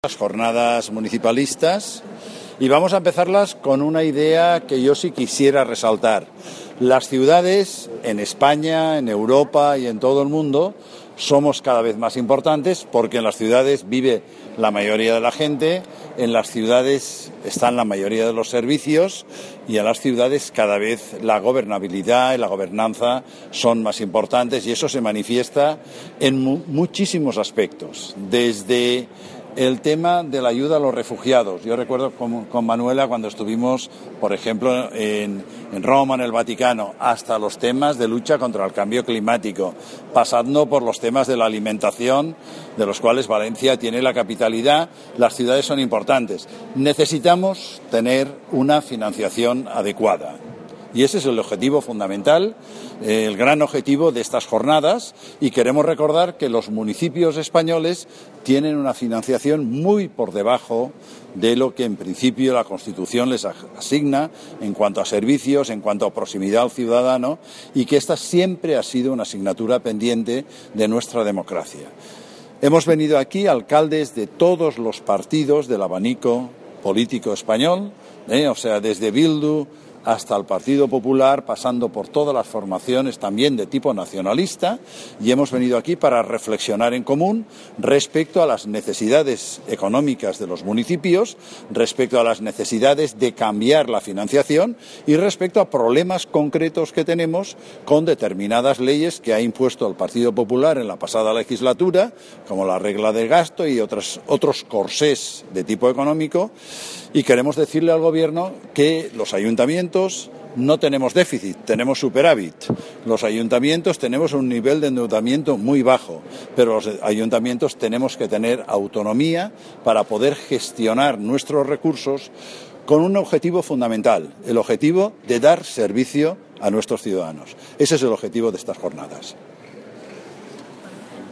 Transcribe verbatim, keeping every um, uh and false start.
Las jornadas municipalistas y vamos a empezarlas con una idea que yo sí quisiera resaltar. Las ciudades en España, en Europa y en todo el mundo somos cada vez más importantes porque en las ciudades vive la mayoría de la gente, en las ciudades están la mayoría de los servicios y en las ciudades cada vez la gobernabilidad y la gobernanza son más importantes y eso se manifiesta en mu- muchísimos aspectos, desde el tema de la ayuda a los refugiados. Yo recuerdo con, con Manuela cuando estuvimos, por ejemplo, en, en Roma, en el Vaticano, hasta los temas de lucha contra el cambio climático, pasando por los temas de la alimentación, de los cuales Valencia tiene la capitalidad. Las ciudades son importantes. Necesitamos tener una financiación adecuada. Y ese es el objetivo fundamental, eh, el gran objetivo de estas jornadas, y queremos recordar que los municipios españoles tienen una financiación muy por debajo de lo que en principio la Constitución les asigna en cuanto a servicios, en cuanto a proximidad al ciudadano, y que esta siempre ha sido una asignatura pendiente de nuestra democracia. Hemos venido aquí alcaldes de todos los partidos del abanico político español, eh, o sea, desde Bildu hasta el Partido Popular, pasando por todas las formaciones también de tipo nacionalista, y hemos venido aquí para reflexionar en común respecto a las necesidades económicas de los municipios, respecto a las necesidades de cambiar la financiación y respecto a problemas concretos que tenemos con determinadas leyes que ha impuesto el Partido Popular en la pasada legislatura, como la regla de gasto y otros, otros corsés de tipo económico. Y queremos decirle al Gobierno que los ayuntamientos no tenemos déficit, tenemos superávit. Los ayuntamientos tenemos un nivel de endeudamiento muy bajo, pero los ayuntamientos tenemos que tener autonomía para poder gestionar nuestros recursos con un objetivo fundamental, el objetivo de dar servicio a nuestros ciudadanos. Ese es el objetivo de estas jornadas.